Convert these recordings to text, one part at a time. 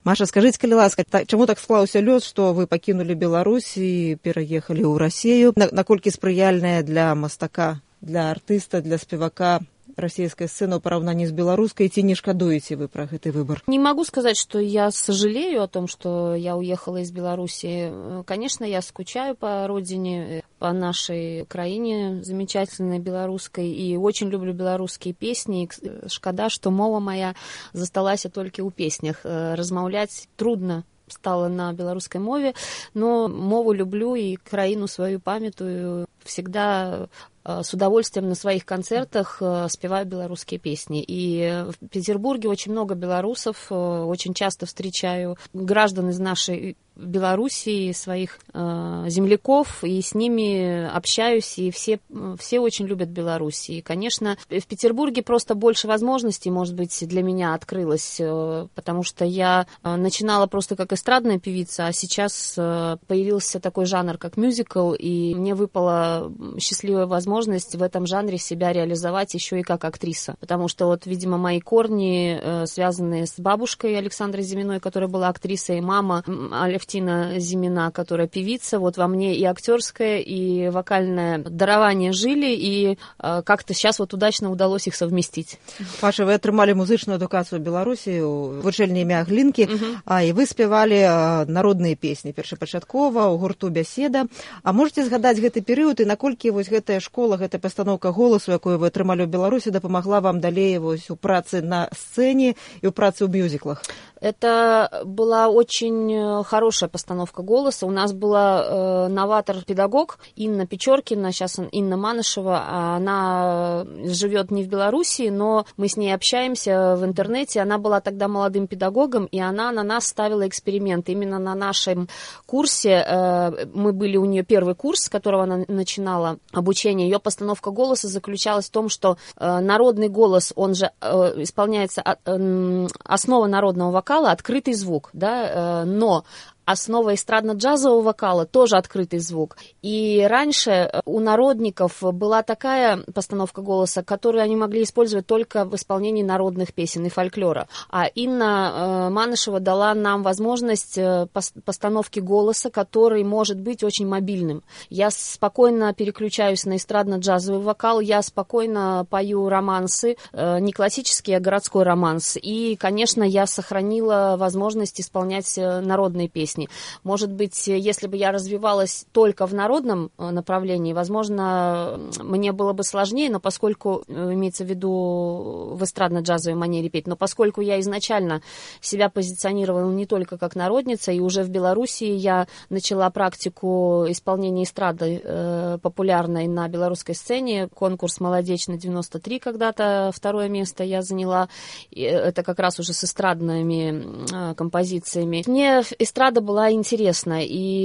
Маша, скажите, калі ласка, чаму так склаўся лёс, што вы пакінулі Беларусь і пераехалі ў Расію? Наколькі спрыяльная для мастака, для артыста, для спевака российская сцена в параўнанні с белорусской, ці не шкадуете вы про этот выбор? Не могу сказать, что я сожалею о том, что я уехала из Беларуси. Конечно, я скучаю по родине, по нашей краине замечательной белорусской, и очень люблю белорусские песни. И шкада, что мова моя засталась только у песнях. Размаўляць трудно стало на белорусской мове, но мову люблю и краину свою памятую. Всегда с удовольствием на своих концертах спеваю белорусские песни. И в Петербурге очень много белорусов, очень часто встречаю граждан из нашей Белоруссии, своих земляков, и с ними общаюсь, и все очень любят Беларусь. И, конечно, в Петербурге просто больше возможностей, может быть, для меня открылось, потому что я начинала просто как эстрадная певица, а сейчас появился такой жанр, как мюзикл, и мне выпала счастливая возможность в этом жанре себя реализовать еще и как актриса. Потому что, вот, видимо, мои корни связаны с бабушкой Александрой Зиминой, которая была актрисой, и мама Алевтина Зимина, которая певица. Вот во мне и актерское, и вокальное дарование жили, и как-то сейчас вот удачно удалось их совместить. Паша, вы атрымалі музычную адукацию в Беларуси, у вучэльні імя Глинки, и вы спевали народные песни першапачаткова у гурту «Бяседа». А можете згадаць гэты перыяд, і наколькі вось гэтая школа, гэтая пастаноўка голасу, якую вы атрымалі ў Беларусі, дапамагла вам далей вось у працы на сцене и у працы ў мюзиклах? Это была очень хорошая постановка голоса. У нас была новатор-педагог Инна Печоркина, сейчас Инна Манышева. Она живет не в Беларуси, но мы с ней общаемся в интернете. Она была тогда молодым педагогом, и она на нас ставила эксперименты. Именно на нашем курсе, мы были у нее первый курс, с которого она начинала обучение. Ее постановка голоса заключалась в том, что народный голос, он же исполняется, основа народного вокала, открытый звук, да, но основа эстрадно-джазового вокала тоже открытый звук. И раньше у народников была такая постановка голоса, которую они могли использовать только в исполнении народных песен и фольклора. А Инна Манышева дала нам возможность постановки голоса, который может быть очень мобильным. Я спокойно переключаюсь на эстрадно-джазовый вокал, я спокойно пою романсы, не классический, а городской романс. И, конечно, я сохранила возможность исполнять народные песни. Может быть, если бы я развивалась только в народном направлении, возможно, мне было бы сложнее, но поскольку, имеется в виду в эстрадно-джазовой манере петь, но поскольку я изначально себя позиционировала не только как народница, и уже в Белоруссии я начала практику исполнения эстрады популярной на белорусской сцене, конкурс «Молодечный 93» когда-то, второе место я заняла, это как раз уже с эстрадными композициями. Мне эстрада была интересна,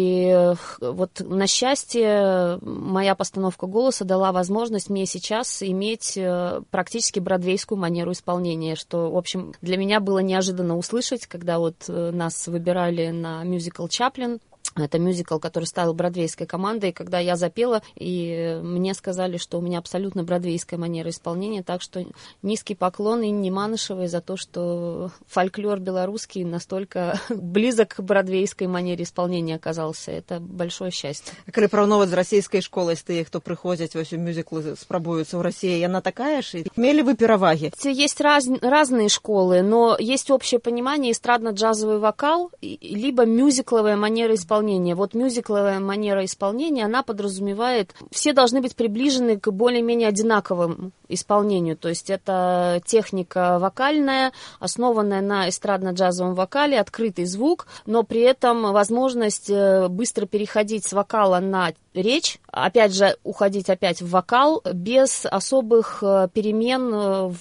и вот на счастье моя постановка голоса дала возможность мне сейчас иметь практически бродвейскую манеру исполнения, что, в общем, для меня было неожиданно услышать, когда вот нас выбирали на мюзикл «Чаплин». Это мюзикл, который ставил бродвейской командой, и когда я запела, и мне сказали, что у меня абсолютно бродвейская манера исполнения, так что низкий поклон Инне Манышевой за то, что фольклор белорусский настолько близок к бродвейской манере исполнения оказался. Это большое счастье. Калі параўноўваць з расійскай школай, з тых, хто прыходзяць вось у мюзіклы, спрабуюцца ў Расіі, яна такая ж? Мелі вы пераваги? Есть разные школы, но есть общее понимание: эстрадно-джазовый вокал, либо мюзикловая манера исполнения. Вот мюзикловая манера исполнения, она подразумевает, все должны быть приближены к более-менее одинаковому исполнению, то есть это техника вокальная, основанная на эстрадно-джазовом вокале, открытый звук, но при этом возможность быстро переходить с вокала на речь, опять же, уходить опять в вокал без особых перемен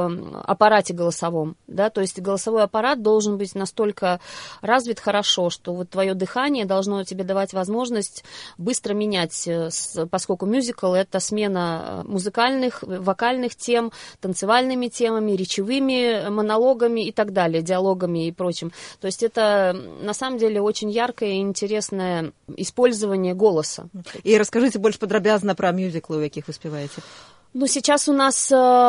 в аппарате голосовом, да, то есть голосовой аппарат должен быть настолько развит хорошо, что вот твое дыхание должно тебе давать возможность быстро менять, поскольку мюзикл — это смена музыкальных, вокальных тем, танцевальными темами, речевыми монологами и так далее, диалогами и прочим. То есть это на самом деле очень яркое и интересное использование голоса. И расскажите больше подробязно про мюзиклы, у якіх вы спеваете. Ну, сейчас у нас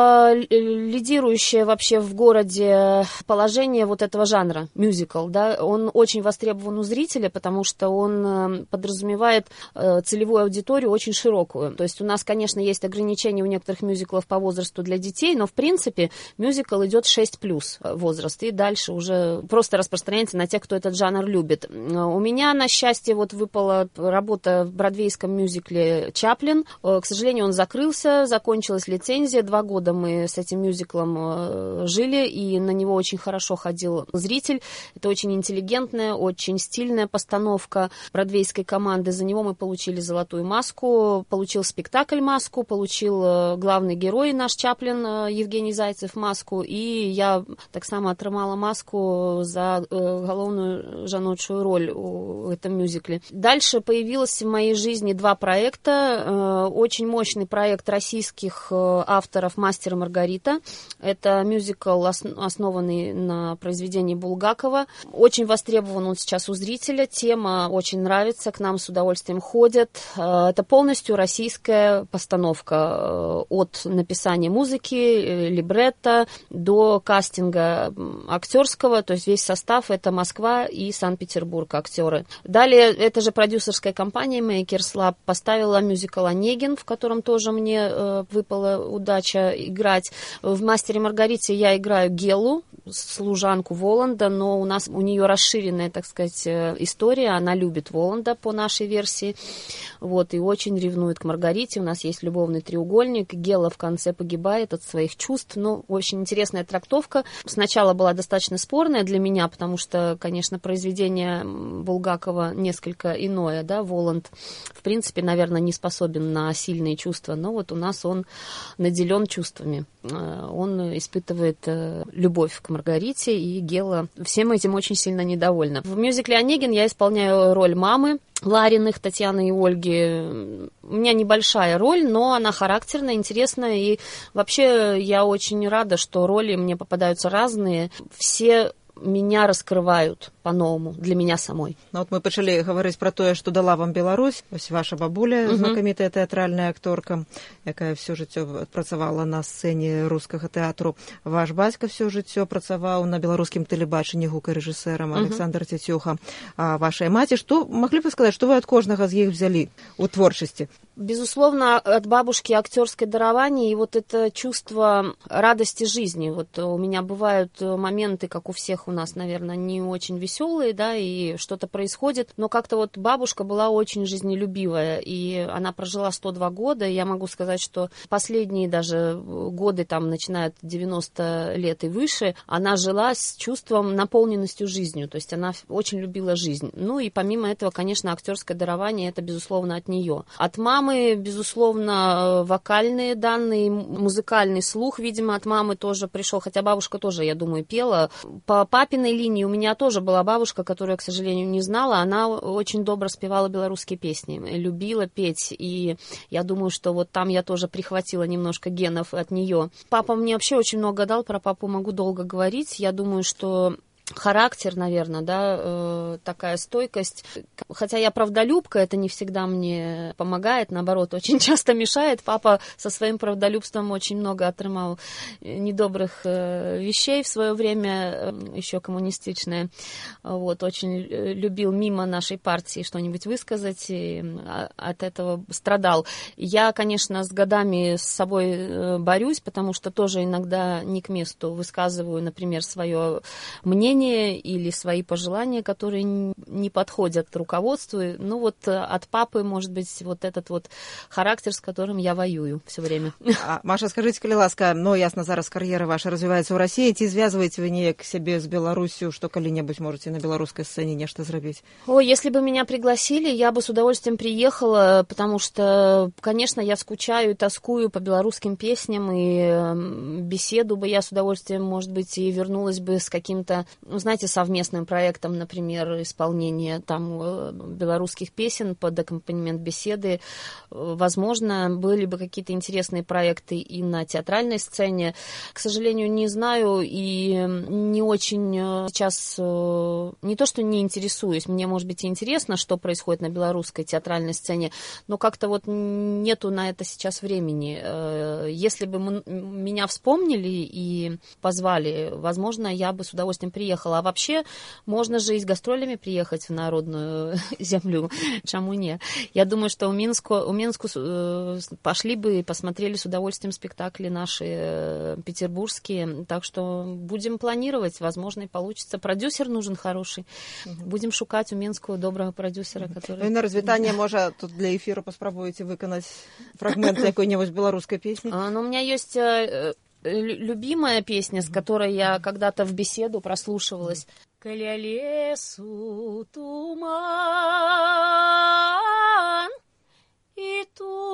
лидирующее вообще в городе положение вот этого жанра, мюзикл, да, он очень востребован у зрителя, потому что он подразумевает целевую аудиторию очень широкую. То есть у нас, конечно, есть ограничения у некоторых мюзиклов по возрасту для детей, но, в принципе, мюзикл идет 6+ возраст, и дальше уже просто распространяется на тех, кто этот жанр любит. У меня, на счастье, вот выпала работа в бродвейском мюзикле «Чаплин». К сожалению, он закрылся, закончилась лицензия, 2 года мы с этим мюзиклом жили, и на него очень хорошо ходил зритель. Это очень интеллигентная, очень стильная постановка бродвейской команды. За него мы получили «Золотую маску», получил спектакль «Маску», получил главный герой наш Чаплин Евгений Зайцев маску, и я так само атрымала маску за галоўную жаночую роль в этом мюзикле. Дальше появилось в моей жизни 2 проекта. Очень мощный проект российских авторов «Мастер и Маргарита». Это мюзикл, основанный на произведении Булгакова. Очень востребован он сейчас у зрителя. Тема очень нравится, к нам с удовольствием ходят. Это полностью российская постановка. От написания музыки, либретто до кастинга актерского. То есть весь состав — это Москва и Санкт-Петербург актеры. Далее, эта же продюсерская компания Makers Lab поставила мюзикл «Онегин», в котором тоже мне выпала удача играть. В «Мастере и Маргарите» я играю Гелу, служанку Воланда, но у нее расширенная, так сказать, история. Она любит Воланда по нашей версии, вот, и очень ревнует к Маргарите. У нас есть любовный треугольник. Гела в конце погибает от своих чувств. Ну, очень интересная трактовка. Сначала была достаточно спорная для меня, потому что, конечно, произведение Булгакова несколько иное, да, Воланд, в принципе, наверное, не способен на сильные чувства, но вот у нас он наделен чувствами. Он испытывает любовь к Маргарите, и Гела всем этим очень сильно недовольна. В мюзикле «Онегин» я исполняю роль мамы Лариных, Татьяны и Ольги. У меня небольшая роль, но она характерная, интересная, и вообще я очень рада, что роли мне попадаются разные. Все меня раскрывают по-новому для меня самой. Ну, вот мы пачалі гаварыць пра тое, што дала вам Беларусь. Вось ваша бабуля, знакамітая тэатральная акторка, якая всё жыццё працавала на сцэне рускага тэатру. Ваш бацька всё жыццё працаваў на беларускім тэлебачанні гукарэжысэрам Александр Цецюха. А вашай маці, што маглі бы сказаць, што вы ад кожнага з іх взялі у творчасці? Безусловно, от бабушки актерское дарование и вот это чувство радости жизни. Вот у меня бывают моменты, как у всех у нас, наверное, не очень веселые, да, и что-то происходит, но как-то вот бабушка была очень жизнелюбивая, и она прожила 102 года, и я могу сказать, что последние даже годы, там, начиная от 90 лет и выше, она жила с чувством наполненностью жизнью, то есть она очень любила жизнь. Ну и помимо этого, конечно, актерское дарование, это, безусловно, от нее. От мамы, безусловно, вокальные данные, музыкальный слух, видимо, от мамы тоже пришел, хотя бабушка тоже, я думаю, пела. По папиной линии у меня тоже была бабушка, которую, к сожалению, не знала, она очень добро спевала белорусские песни, любила петь, и я думаю, что вот там я тоже прихватила немножко генов от нее. Папа мне вообще очень много дал, про папу могу долго говорить, я думаю, что характер, наверное, да, такая стойкость. Хотя я правдолюбка, это не всегда мне помогает, наоборот, очень часто мешает. Папа со своим правдолюбством очень много отрымал недобрых вещей в свое время, еще коммунистичное. Вот, очень любил мимо нашей партии что-нибудь высказать, и от этого страдал. Я, конечно, с годами с собой борюсь, потому что тоже иногда не к месту высказываю, например, свое мнение или свои пожелания, которые не подходят руководству. Ну вот от папы, может быть, вот этот вот характер, с которым я воюю все время. Маша, скажите, калі ласка, ну, ясно, зараз кар'ера ваша развивается в России, ці звязываете вы неяк себе с Беларусью, что калі-небудзь можете на белорусской сцене нечто зрабіць? Ой, если бы меня пригласили, я бы с удовольствием приехала, потому что, конечно, я скучаю и тоскую по белорусским песням, и беседу бы я с удовольствием, может быть, и вернулась бы с каким-то знаете, совместным проектом, например, исполнение там белорусских песен под аккомпанемент беседы. Возможно, были бы какие-то интересные проекты и на театральной сцене. К сожалению, не знаю и не очень сейчас, не то что не интересуюсь, мне, может быть, и интересно, что происходит на белорусской театральной сцене, но как-то вот нету на это сейчас времени. Если бы меня вспомнили и позвали, возможно, я бы с удовольствием приехала. А вообще, можно же и с гастролями приехать в народную землю. Чему не? Я думаю, что у Минску пошли бы и посмотрели с удовольствием спектакли наши петербургские. Так что будем планировать. Возможно, и получится. Продюсер нужен хороший. Будем шукать у Минского доброго продюсера, который... Ну, і на развітанне, можа, тут для эфира паспрабуеце выканаць фрагмент какой-нибудь белорусской песни? Ну, у меня есть любимая песня, с которой я когда-то в беседу прослушивалась. «Каля лесу туман, и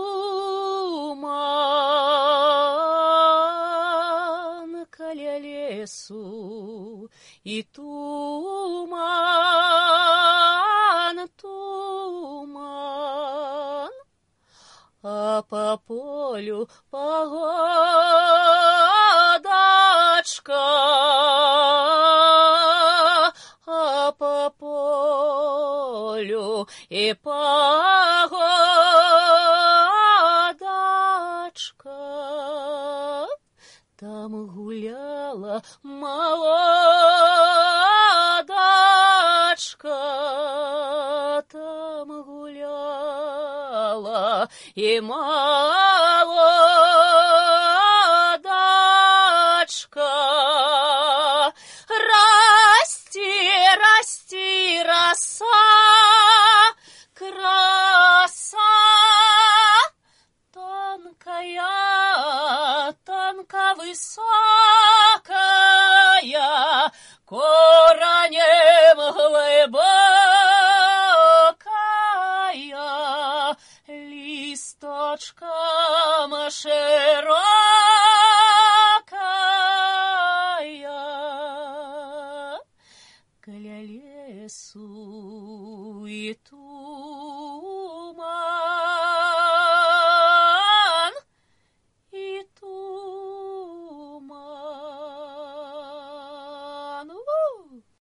туман, каля лесу, и туман, туман, а по полю погодочка, а по полю и погодочка, там гуляла молодочка, там гуляла и молодочка. Расти, расти, роса, краса, тонкая, тонко высокая, корнем глубокая, листочком широкая, каля лесу и тут